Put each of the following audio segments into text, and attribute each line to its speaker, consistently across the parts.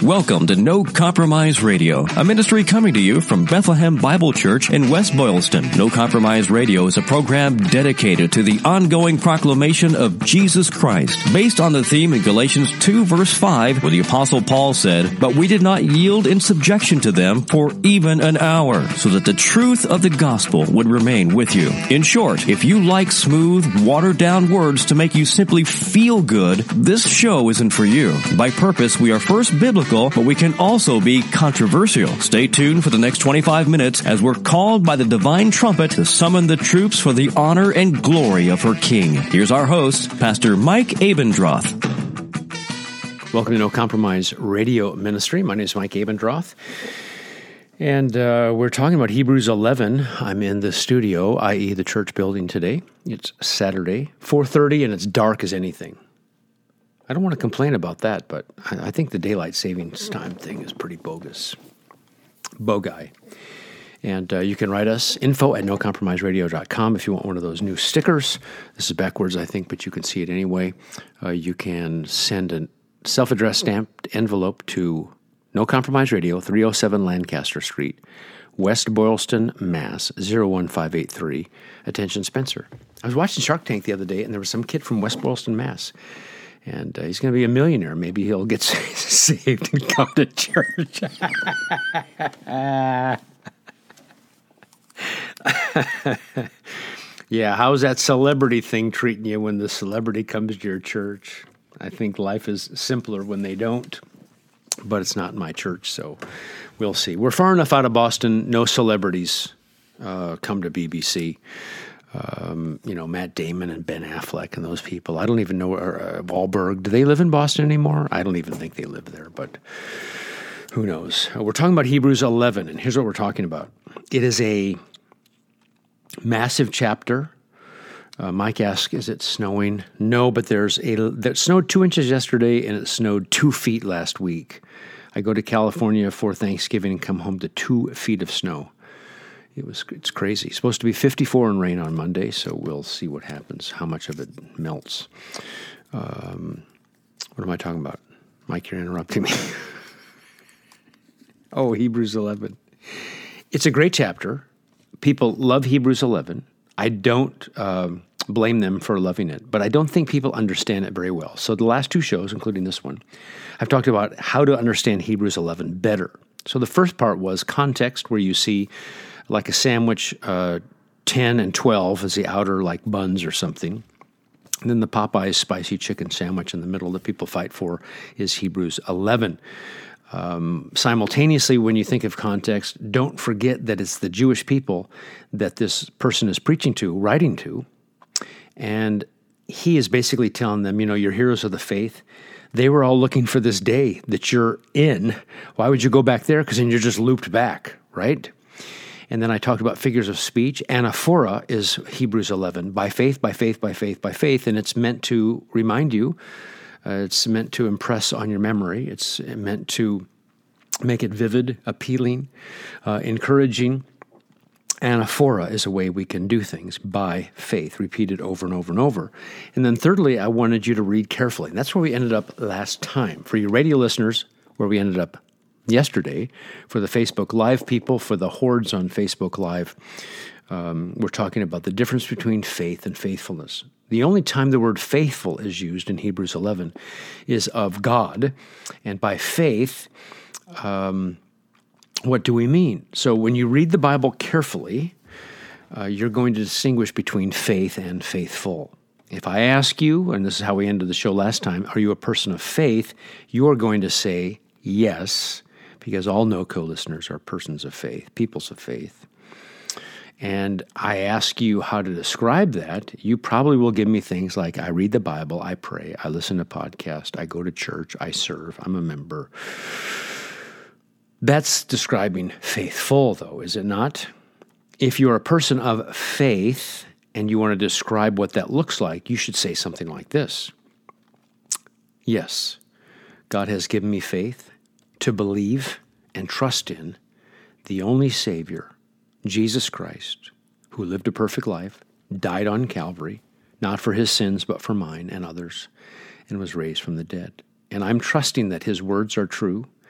Speaker 1: Welcome to No Compromise Radio, a ministry coming to you from Bethlehem Bible Church in West Boylston. No Compromise Radio is a program dedicated to the ongoing proclamation of Jesus Christ, based on the theme in Galatians 2 verse 5, where the Apostle Paul said, "But we did not yield in subjection to them for even an hour, so that the truth of the gospel would remain with you." In short, if you like smooth, watered-down words to make you simply feel good, this show isn't for you. By purpose, we are first biblical, but we can also be controversial. Stay tuned for the next 25 minutes as we're called by the divine trumpet to summon the troops for the honor and glory of her King. Here's our host, Pastor Mike Abendroth.
Speaker 2: Welcome to No Compromise Radio Ministry. My name is Mike Abendroth, and we're talking about Hebrews 11. I'm in the studio, i.e. the church building today. It's Saturday, 4:30, and it's dark as anything. I don't want to complain about that, but I think the daylight savings time thing is pretty bogus. Bogai. And you can write us, info@nocompromiseradio.com if you want one of those new stickers. This is backwards, I think, but you can see it anyway. You can send a self-addressed stamped envelope to No Compromise Radio, 307 Lancaster Street, West Boylston, Mass. 01583. Attention, Spencer. I was watching Shark Tank the other day, and there was some kid from West Boylston, Mass., and he's going to be a millionaire. Maybe he'll get saved and come to church. Yeah, how's that celebrity thing treating you when the celebrity comes to your church? I think life is simpler when they don't, but it's not my church, so we'll see. We're far enough out of Boston, no celebrities come to BBC. Matt Damon and Ben Affleck and those people. I don't even know, Wahlberg, do they live in Boston anymore? I don't even think they live there, but who knows? We're talking about Hebrews 11, and here's what we're talking about. It is a massive chapter. Mike asked, is it snowing? No, but that snowed 2 inches yesterday, and it snowed 2 feet last week. I go to California for Thanksgiving and come home to 2 feet of snow. It's crazy. It's supposed to be 54 and rain on Monday, so we'll see what happens, how much of it melts. What am I talking about? Mike, you're interrupting me. Oh, Hebrews 11. It's a great chapter. People love Hebrews 11. I don't blame them for loving it, but I don't think people understand it very well. So the last two shows, including this one, I've talked about how to understand Hebrews 11 better. So the first part was context, where you see like a sandwich, 10 and 12 as the outer, like buns or something. And then the Popeyes spicy chicken sandwich in the middle that people fight for is Hebrews 11. Simultaneously, when you think of context, don't forget that it's the Jewish people that this person is preaching to, writing to. And he is basically telling them, you're heroes of the faith. They were all looking for this day that you're in. Why would you go back there? Because then you're just looped back, right? And then I talked about figures of speech. Anaphora is Hebrews 11, by faith, by faith, by faith, by faith. And it's meant to remind you. It's meant to impress on your memory. It's meant to make it vivid, appealing, encouraging. Anaphora is a way we can do things by faith, repeated over and over and over. And then thirdly, I wanted you to read carefully. And that's where we ended up last time. For your radio listeners, where we ended up yesterday, for the Facebook Live people, for the hordes on Facebook Live, we're talking about the difference between faith and faithfulness. The only time the word faithful is used in Hebrews 11 is of God. And by faith, what do we mean? So when you read the Bible carefully, you're going to distinguish between faith and faithful. If I ask you, and this is how we ended the show last time, are you a person of faith? You're going to say yes, because all NoCo listeners are persons of faith, peoples of faith. And I ask you how to describe that, you probably will give me things like, I read the Bible, I pray, I listen to podcasts, I go to church, I serve, I'm a member. That's describing faithful, though, is it not? If you're a person of faith and you want to describe what that looks like, you should say something like this. Yes, God has given me faith to believe and trust in the only Savior, Jesus Christ, who lived a perfect life, died on Calvary, not for his sins, but for mine and others, and was raised from the dead. And I'm trusting that his words are true,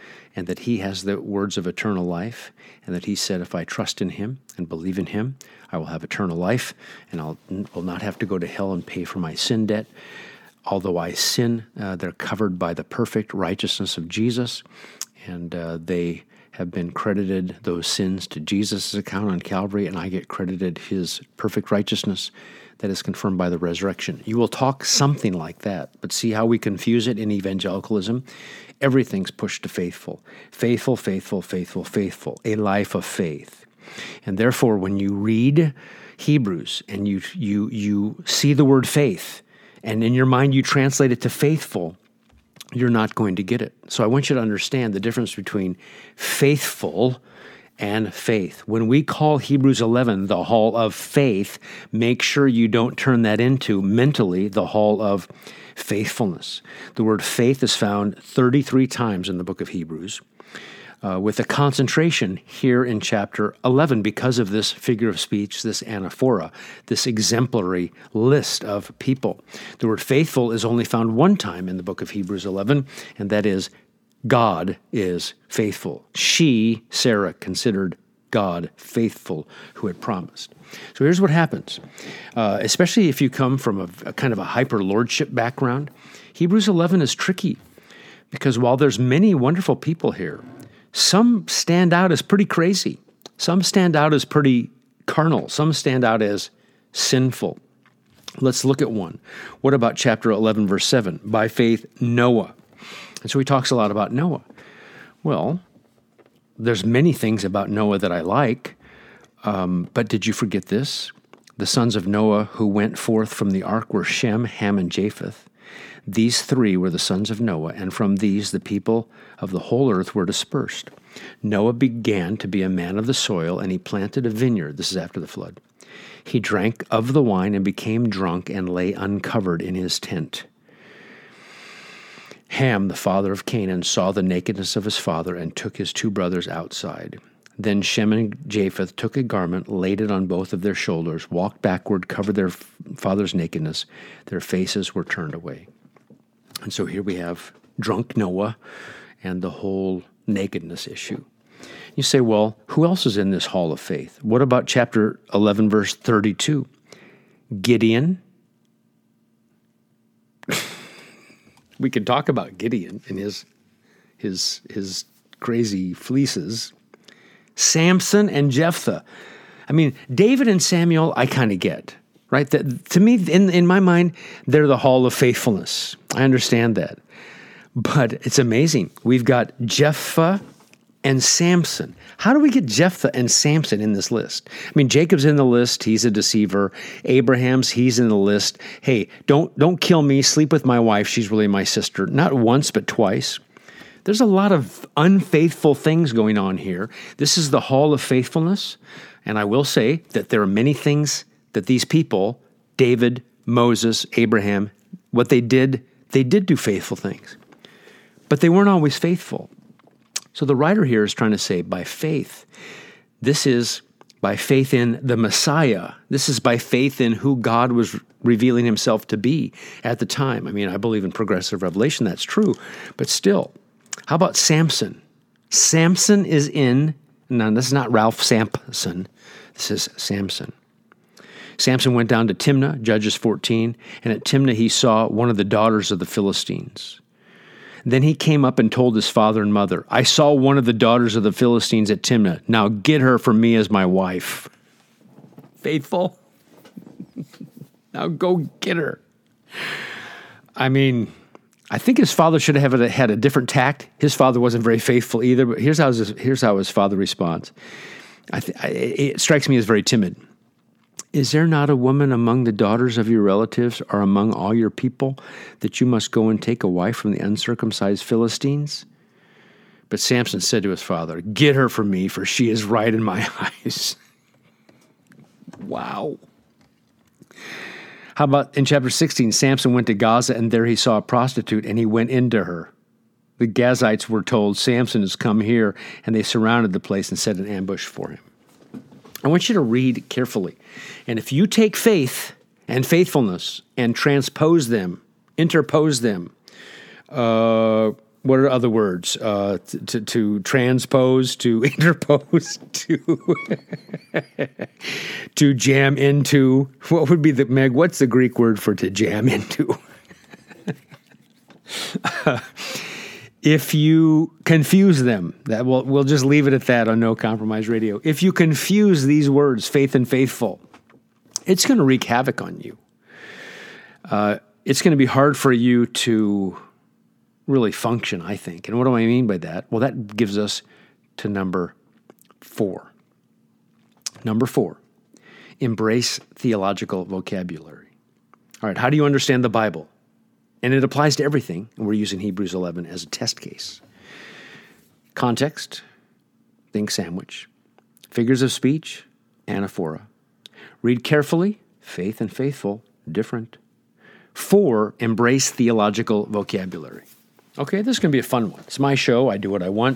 Speaker 2: and that he has the words of eternal life, and that he said, if I trust in him and believe in him, I will have eternal life, and will not have to go to hell and pay for my sin debt. Although I sin, they're covered by the perfect righteousness of Jesus, and they have been credited those sins to Jesus' account on Calvary, and I get credited his perfect righteousness that is confirmed by the resurrection. You will talk something like that, but see how we confuse it in evangelicalism? Everything's pushed to faithful. Faithful, faithful, faithful, faithful. A life of faith. And therefore, when you read Hebrews and you see the word faith, and in your mind you translate it to faithful, you're not going to get it. So I want you to understand the difference between faithful and faith. When we call Hebrews 11 the hall of faith, make sure you don't turn that into mentally the hall of faithfulness. The word faith is found 33 times in the book of Hebrews, with a concentration here in chapter 11 because of this figure of speech, this anaphora, this exemplary list of people. The word faithful is only found one time in the book of Hebrews 11, and that is God is faithful. She, Sarah, considered God faithful who had promised. So here's what happens. Especially if you come from a kind of a hyper-lordship background, Hebrews 11 is tricky because while there's many wonderful people here, some stand out as pretty crazy. Some stand out as pretty carnal. Some stand out as sinful. Let's look at one. What about chapter 11, verse 7? By faith, Noah. And so he talks a lot about Noah. Well, there's many things about Noah that I like, but did you forget this? The sons of Noah who went forth from the ark were Shem, Ham, and Japheth. These three were the sons of Noah, and from these the people of the whole earth were dispersed. Noah began to be a man of the soil, and he planted a vineyard. This is after the flood. He drank of the wine and became drunk and lay uncovered in his tent. Ham, the father of Canaan, saw the nakedness of his father and took his two brothers outside. Then Shem and Japheth took a garment, laid it on both of their shoulders, walked backward, covered their father's nakedness. Their faces were turned away. And so here we have drunk Noah and the whole nakedness issue. You say, well, who else is in this hall of faith? What about chapter 11, verse 32? Gideon. We could talk about Gideon and his crazy fleeces. Samson and Jephthah. I mean, David and Samuel, I kind of get, right? To me, in my mind, they're the hall of faithfulness. I understand that. But it's amazing. We've got Jephthah and Samson. How do we get Jephthah and Samson in this list? I mean, Jacob's in the list. He's a deceiver. He's in the list. Hey, don't kill me. Sleep with my wife. She's really my sister. Not once, but twice. There's a lot of unfaithful things going on here. This is the hall of faithfulness. And I will say that there are many things that these people, David, Moses, Abraham, what they did do faithful things. But they weren't always faithful. So the writer here is trying to say, by faith, this is by faith in the Messiah. This is by faith in who God was revealing himself to be at the time. I mean, I believe in progressive revelation. That's true. But still, how about Samson? Samson is in, no, this is not Ralph Sampson. This is Samson. Samson went down to Timnah, Judges 14, and at Timnah he saw one of the daughters of the Philistines. Then he came up and told his father and mother, I saw one of the daughters of the Philistines at Timnah. Now get her for me as my wife. Faithful? Now go get her. I mean, I think his father should have had a different tact. His father wasn't very faithful either, but here's how his father responds. It strikes me as very timid. Is there not a woman among the daughters of your relatives or among all your people that you must go and take a wife from the uncircumcised Philistines? But Samson said to his father, get her for me, for she is right in my eyes. Wow. How about in chapter 16, Samson went to Gaza, and there he saw a prostitute, and he went into her. The Gazites were told, Samson has come here, and they surrounded the place and set an ambush for him. I want you to read carefully. And if you take faith and faithfulness and interpose them, what are other words? To transpose, to interpose, to jam into. What would be Meg? What's the Greek word for to jam into? If you confuse them, we'll just leave it at that on No Compromise Radio. If you confuse these words, faith and faithful, it's going to wreak havoc on you. It's going to be hard for you to really function, I think. And what do I mean by that? Well, that gives us to number 4. Number 4, embrace theological vocabulary. All right, how do you understand the Bible? And it applies to everything, and we're using Hebrews 11 as a test case. Context, think sandwich. Figures of speech, anaphora. Read carefully, faith and faithful, different. 4, embrace theological vocabulary. Okay, this is going to be a fun one. It's my show. I do what I want.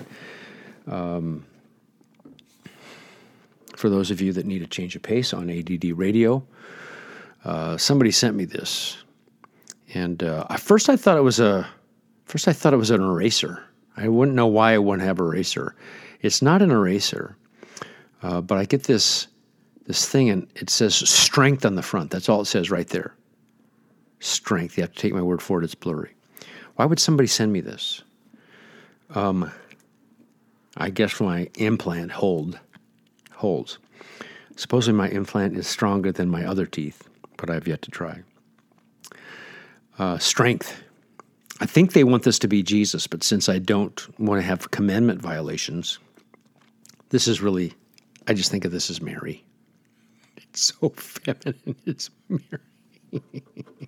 Speaker 2: For those of you that need a change of pace on ADD Radio, somebody sent me this. And at first I thought it was an eraser. I wouldn't know why I wouldn't have an eraser. It's not an eraser, but I get this thing, and it says strength on the front. That's all it says right there. Strength. You have to take my word for it. It's blurry. Why would somebody send me this? I guess my implant holds. Supposedly my implant is stronger than my other teeth, but I've yet to try. Strength. I think they want this to be Jesus, but since I don't want to have commandment violations, this is really, I just think of this as Mary. It's so feminine, it's Mary.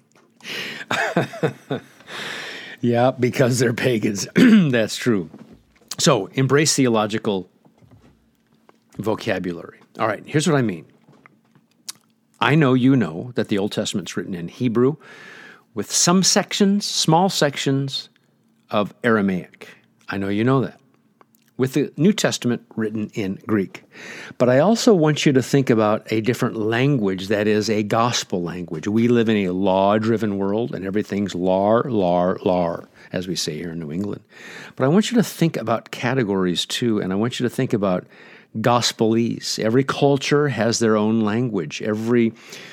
Speaker 2: Yeah, because they're pagans. That's true. So, embrace theological vocabulary. All right, here's what I mean. I know you know that the Old Testament's written in Hebrew, with some sections, small sections, of Aramaic. I know you know that. With the New Testament written in Greek. But I also want you to think about a different language that is a gospel language. We live in a law-driven world, and everything's lar, as we say here in New England. But I want you to think about categories too, and I want you to think about gospelese. Every culture has their own language. Every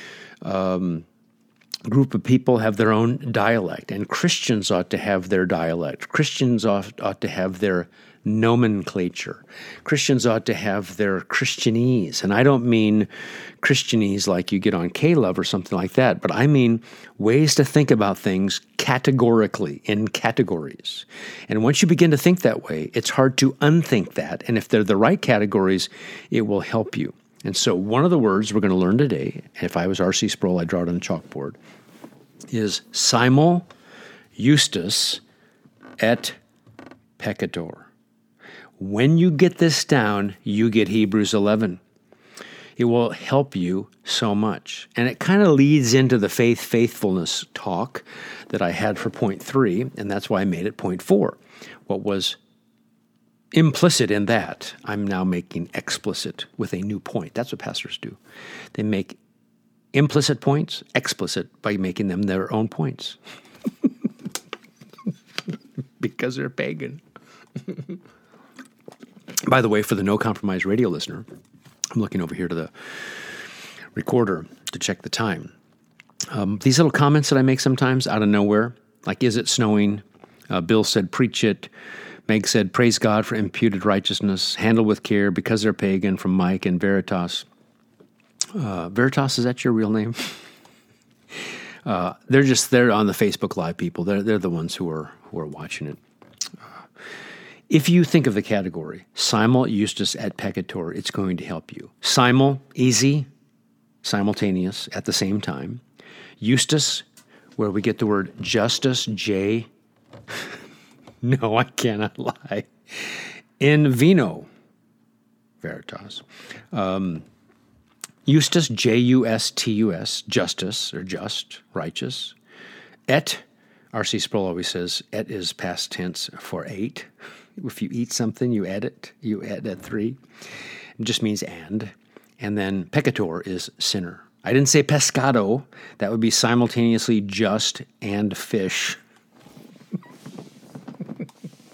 Speaker 2: group of people have their own dialect, and Christians ought to have their dialect. Christians ought to have their nomenclature. Christians ought to have their Christianese, and I don't mean Christianese like you get on K-Love or something like that, but I mean ways to think about things categorically, in categories. And once you begin to think that way, it's hard to unthink that, and if they're the right categories, it will help you. And so one of the words we're going to learn today, if I was R.C. Sproul, I'd draw it on the chalkboard, is simul justus et peccator. When you get this down, you get Hebrews 11. It will help you so much. And it kind of leads into the faithfulness talk that I had for point 3, and that's why I made it point 4. What was implicit in that, I'm now making explicit with a new point. That's what pastors do. They make implicit points explicit by making them their own points. Because they're pagan. By the way, for the No Compromise Radio listener, I'm looking over here to the recorder to check the time. These little comments that I make sometimes out of nowhere, like, is it snowing? Bill said, preach it. Meg said, praise God for imputed righteousness, handle with care because they're pagan, from Mike and Veritas. Veritas, is that your real name? They're on the Facebook Live people. They're the ones who are watching it. If you think of the category, simul justus et peccator, it's going to help you. Simul, easy, simultaneous, at the same time. Justus, where we get the word justice, J. No, I cannot lie. In vino, Veritas. Justus, Justus, justice, or just, righteous. Et, R.C. Sproul always says, et is past tense for 8. If you eat something, you add it. You add at 3. It just means and. And then peccator is sinner. I didn't say pescado. That would be simultaneously just and fish.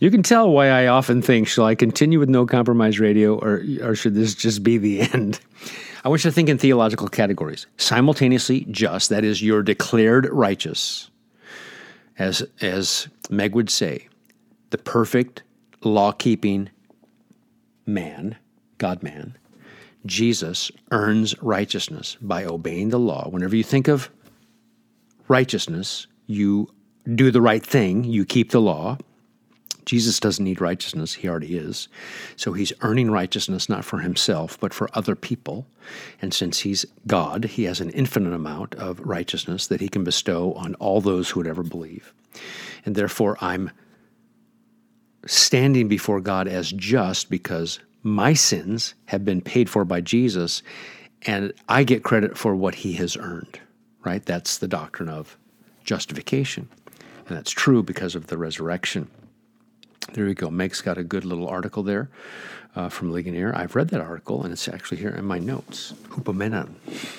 Speaker 2: You can tell why I often think, shall I continue with No Compromise Radio, or should this just be the end? I want you to think in theological categories. Simultaneously just, that is, you're declared righteous. As Meg would say, the perfect law-keeping man, God-man, Jesus earns righteousness by obeying the law. Whenever you think of righteousness, you do the right thing, you keep the law. Jesus doesn't need righteousness, he already is. So he's earning righteousness not for himself, but for other people. And since he's God, he has an infinite amount of righteousness that he can bestow on all those who would ever believe. And therefore, I'm standing before God as just because my sins have been paid for by Jesus, and I get credit for what he has earned, right? That's the doctrine of justification. And that's true because of the resurrection. There you go. Meg's got a good little article there from Ligonier. I've read that article, and it's actually here in my notes. Hupomenon.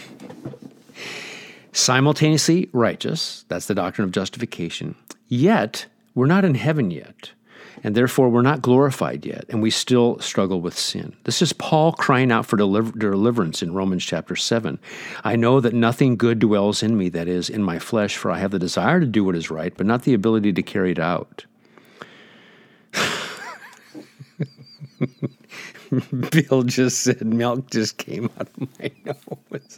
Speaker 2: Simultaneously righteous, that's the doctrine of justification, yet we're not in heaven yet, and therefore we're not glorified yet, and we still struggle with sin. This is Paul crying out for deliverance in Romans chapter 7. I know that nothing good dwells in me, that is, in my flesh, for I have the desire to do what is right, but not the ability to carry it out. Bill just said milk just came out of my nose.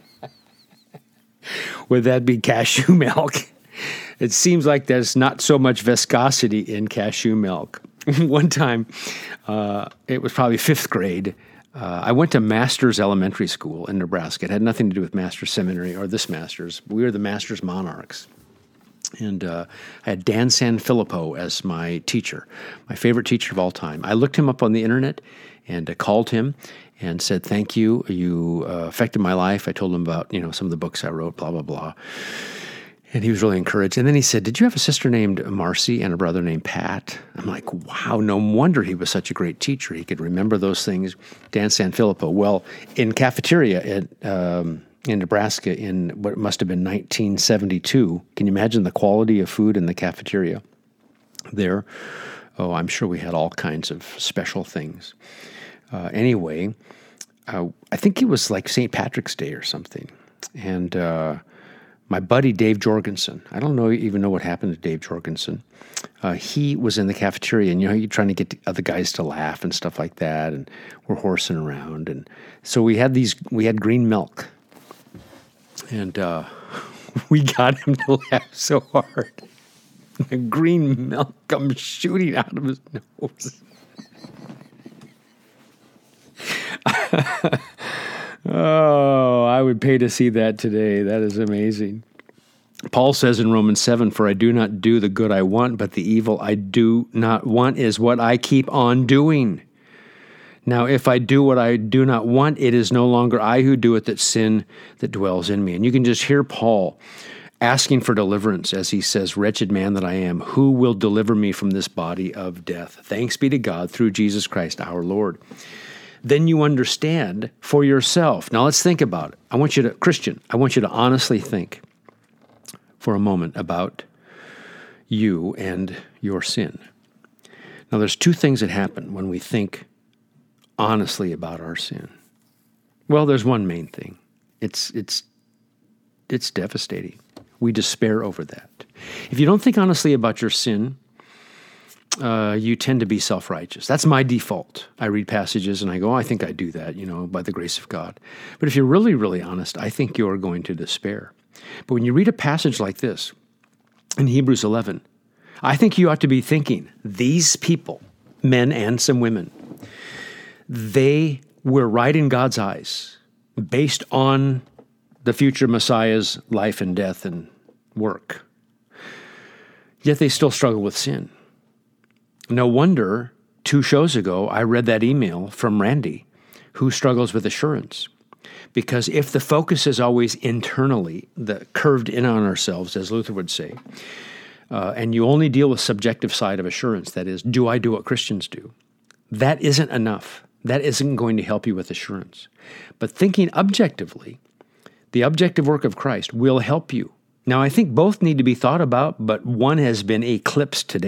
Speaker 2: Would that be cashew milk? It seems like there's not so much viscosity in cashew milk. One time, it was probably 5th grade, I went to Masters Elementary School in Nebraska. It had nothing to do with Masters Seminary or this Masters. We were the Masters Monarchs. And I had Dan Sanfilippo as my teacher, my favorite teacher of all time. I looked him up on the internet and called him and said, thank you. You affected my life. I told him about, some of the books I wrote, blah, blah, blah. And he was really encouraged. And then he said, did you have a sister named Marcy and a brother named Pat? I'm like, wow, no wonder he was such a great teacher. He could remember those things. Dan Sanfilippo. Well, in cafeteria in Nebraska in what must have been 1972. Can you imagine the quality of food in the cafeteria there? Oh, I'm sure we had all kinds of special things. Anyway, I think it was like St. Patrick's Day or something. And my buddy Dave Jorgensen, I don't even know what happened to Dave Jorgensen. He was in the cafeteria, and you're trying to get the other guys to laugh and stuff like that, and we're horsing around. And so we had green milk. And we got him to laugh so hard. The green milk comes shooting out of his nose. Oh, I would pay to see that today. That is amazing. Paul says in Romans 7, for I do not do the good I want, but the evil I do not want is what I keep on doing. Now, if I do what I do not want, it is no longer I who do it, that sin that dwells in me. And you can just hear Paul asking for deliverance as he says, wretched man that I am, who will deliver me from this body of death? Thanks be to God through Jesus Christ our Lord. Then you understand for yourself. Now let's think about it. Christian, I want you to honestly think for a moment about you and your sin. Now there's two things that happen when we think honestly about our sin. Well, there's one main thing. It's devastating. We despair over that. If you don't think honestly about your sin, you tend to be self-righteous. That's my default. I read passages and I go, I think I do that, by the grace of God. But if you're really, really honest, I think you're going to despair. But when you read a passage like this in Hebrews 11, I think you ought to be thinking, these people, men and some women, they were right in God's eyes based on the future Messiah's life and death and work. Yet they still struggle with sin. No wonder 2 shows ago I read that email from Randy, who struggles with assurance. Because if the focus is always internally, curved in on ourselves, as Luther would say, and you only deal with subjective side of assurance, that is, do I do what Christians do? That isn't enough. That isn't going to help you with assurance. But thinking objectively, the objective work of Christ will help you. Now, I think both need to be thought about, but one has been eclipsed today.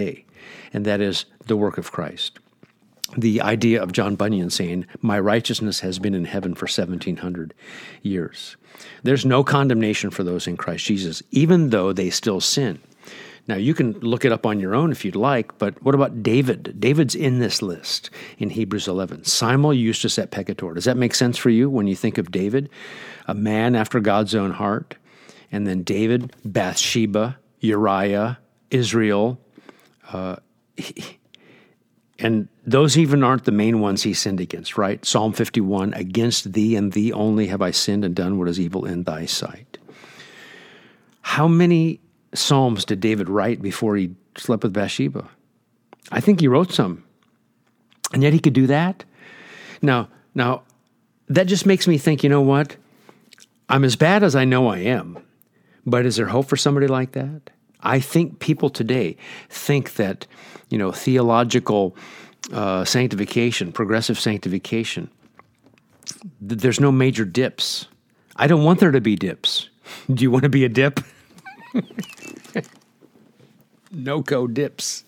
Speaker 2: and that is the work of Christ. The idea of John Bunyan saying, "My righteousness has been in heaven for 1,700 years." There's no condemnation for those in Christ Jesus, even though they still sin. Now, you can look it up on your own if you'd like, but what about David? David's in this list in Hebrews 11. Simul justus et peccator. Does that make sense for you when you think of David? A man after God's own heart. And then David, Bathsheba, Uriah, Israel. And those even aren't the main ones he sinned against, right? Psalm 51, "Against thee and thee only have I sinned and done what is evil in thy sight." How many Psalms did David write before he slept with Bathsheba? I think he wrote some. And yet he could do that? Now, that just makes me think, you know what? I'm as bad as I know I am, but is there hope for somebody like that? I think people today think that, theological sanctification, progressive sanctification, there's no major dips. I don't want there to be dips. Do you want to be a dip? No-go dips.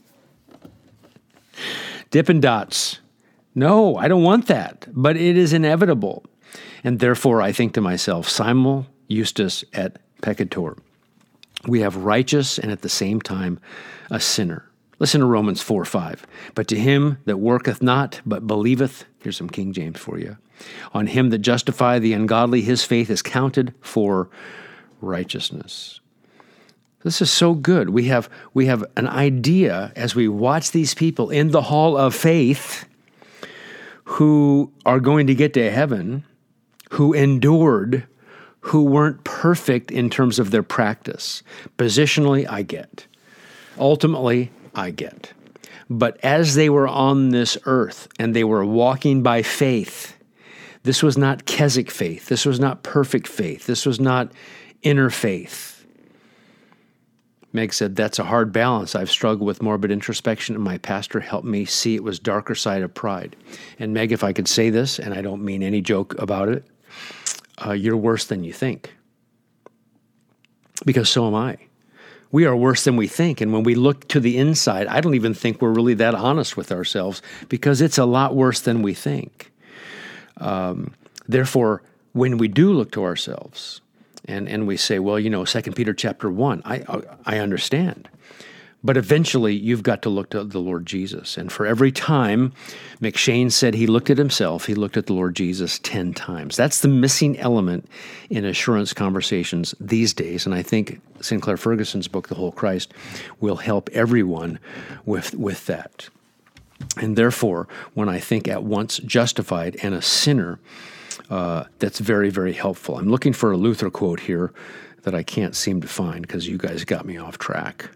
Speaker 2: Dippin' Dots. No, I don't want that, but it is inevitable. And therefore, I think to myself, simul justus et peccator. We have righteous and at the same time a sinner. Listen to Romans 4:5. "But to him that worketh not, but believeth," here's some King James for you, "on him that justifieth the ungodly, his faith is counted for righteousness." This is so good. We have an idea as we watch these people in the hall of faith who are going to get to heaven, who endured, who weren't perfect in terms of their practice. Positionally, I get. Ultimately, I get. But as they were on this earth and they were walking by faith, this was not Keswick faith. This was not perfect faith. This was not inner faith. Meg said, "That's a hard balance. I've struggled with morbid introspection, and my pastor helped me see it was darker side of pride." And Meg, if I could say this, and I don't mean any joke about it, you're worse than you think. Because so am I. We are worse than we think. And when we look to the inside, I don't even think we're really that honest with ourselves because it's a lot worse than we think. Therefore, when we do look to ourselves, and we say, well, 2 Peter chapter 1, I understand. But eventually, you've got to look to the Lord Jesus. And for every time McShane said he looked at himself, he looked at the Lord Jesus 10 times. That's the missing element in assurance conversations these days. And I think Sinclair Ferguson's book, The Whole Christ, will help everyone with that. And therefore, when I think at once justified and a sinner, that's very, very helpful. I'm looking for a Luther quote here that I can't seem to find because you guys got me off track.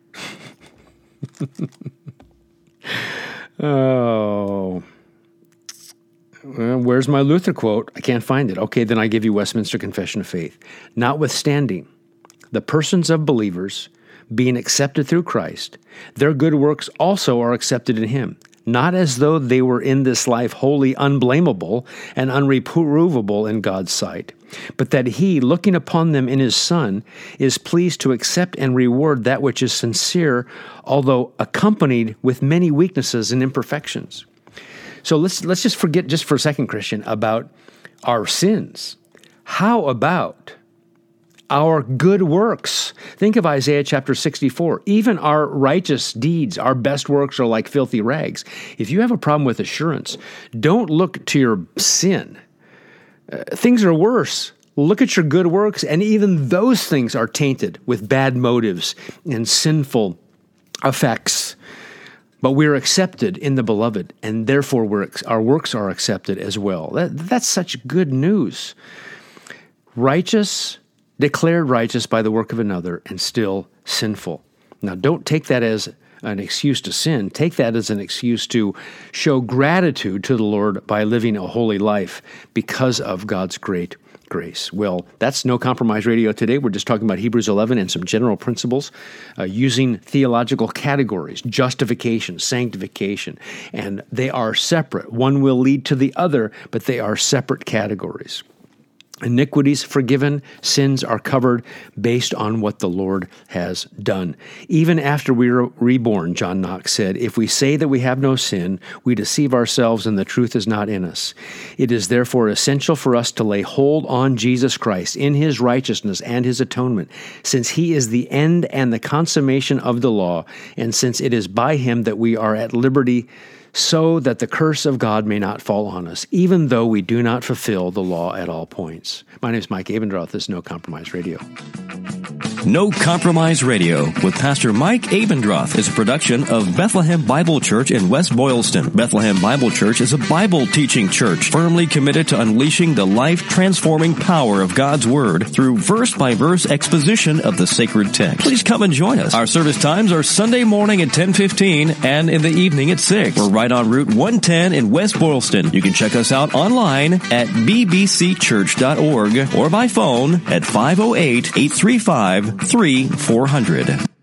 Speaker 2: Oh. Well, where's my Luther quote? I can't find it. Okay, then I give you Westminster Confession of Faith. "Notwithstanding, the persons of believers, being accepted through Christ, their good works also are accepted in him, not as though they were in this life wholly unblameable and unreprovable in God's sight, but that he, looking upon them in his Son, is pleased to accept and reward that which is sincere, although accompanied with many weaknesses and imperfections." So let's just forget just for a second, Christian, about our sins. How about our good works? Think of Isaiah chapter 64. Even our righteous deeds, our best works are like filthy rags. If you have a problem with assurance, don't look to your sin. Things are worse. Look at your good works, and even those things are tainted with bad motives and sinful effects. But we're accepted in the beloved, and therefore our works are accepted as well. That's such good news. Righteous, declared righteous by the work of another, and still sinful. Now, don't take that as an excuse to sin. Take that as an excuse to show gratitude to the Lord by living a holy life because of God's great grace. Well, that's No Compromise Radio today. We're just talking about Hebrews 11 and some general principles using theological categories, justification, sanctification, and they are separate. One will lead to the other, but they are separate categories. Iniquities forgiven, sins are covered based on what the Lord has done. Even after we are reborn, John Knox said, if we say that we have no sin, we deceive ourselves and the truth is not in us. It is therefore essential for us to lay hold on Jesus Christ in his righteousness and his atonement, since he is the end and the consummation of the law, and since it is by him that we are at liberty, so that the curse of God may not fall on us, even though we do not fulfill the law at all points. My name is Mike Abendroth. This is No Compromise Radio.
Speaker 1: No Compromise Radio with Pastor Mike Abendroth is a production of Bethlehem Bible Church in West Boylston. Bethlehem Bible Church is a Bible teaching church firmly committed to unleashing the life-transforming power of God's Word through verse-by-verse exposition of the sacred text. Please come and join us. Our service times are Sunday morning at 10:15 and in the evening at 6. We're right on Route 110 in West Boylston. You can check us out online at bbcchurch.org or by phone at 508-835-3400.